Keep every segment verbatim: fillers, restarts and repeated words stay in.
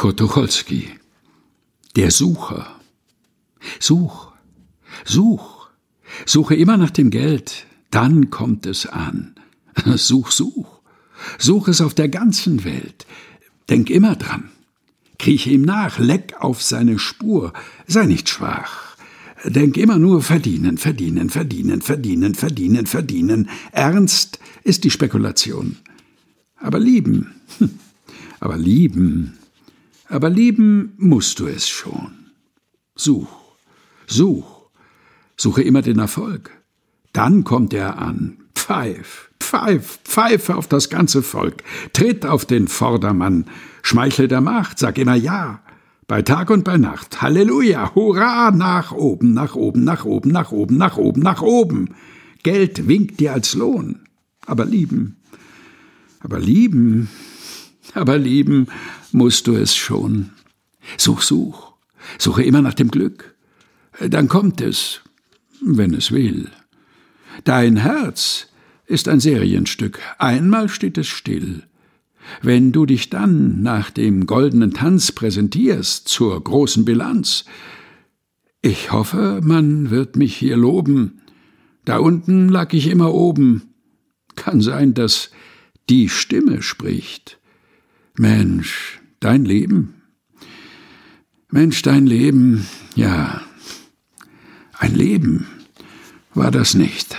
Kurt Tucholsky, der Sucher. Such, such, suche immer nach dem Geld, dann kommt es an. Such, such, such es auf der ganzen Welt. Denk immer dran. Krieche ihm nach, leck auf seine Spur, sei nicht schwach. Denk immer nur verdienen, verdienen, verdienen, verdienen, verdienen, verdienen. Ernst ist die Spekulation. Aber lieben, aber lieben, aber lieben musst du es schon. Such, such, suche immer den Erfolg. Dann kommt er an. Pfeif, pfeif, pfeife auf das ganze Volk. Tritt auf den Vordermann. Schmeichle der Macht, sag immer Ja. Bei Tag und bei Nacht. Halleluja, hurra, nach oben, nach oben, nach oben, nach oben, nach oben, nach oben. Geld winkt dir als Lohn. Aber lieben, aber lieben, aber lieben musst du es schon. Such, such, suche immer nach dem Glück. Dann kommt es, wenn es will. Dein Herz ist ein Serienstück. Einmal steht es still. Wenn du dich dann nach dem goldenen Tanz präsentierst zur großen Bilanz, ich hoffe, man wird mich hier loben. Da unten lag ich immer oben. Kann sein, dass die Stimme spricht. Mensch, dein Leben. Mensch, dein Leben, ja, ein Leben war das nicht.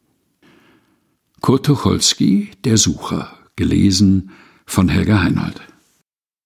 Kurt Tucholsky, der Sucher, gelesen von Helga Heinold.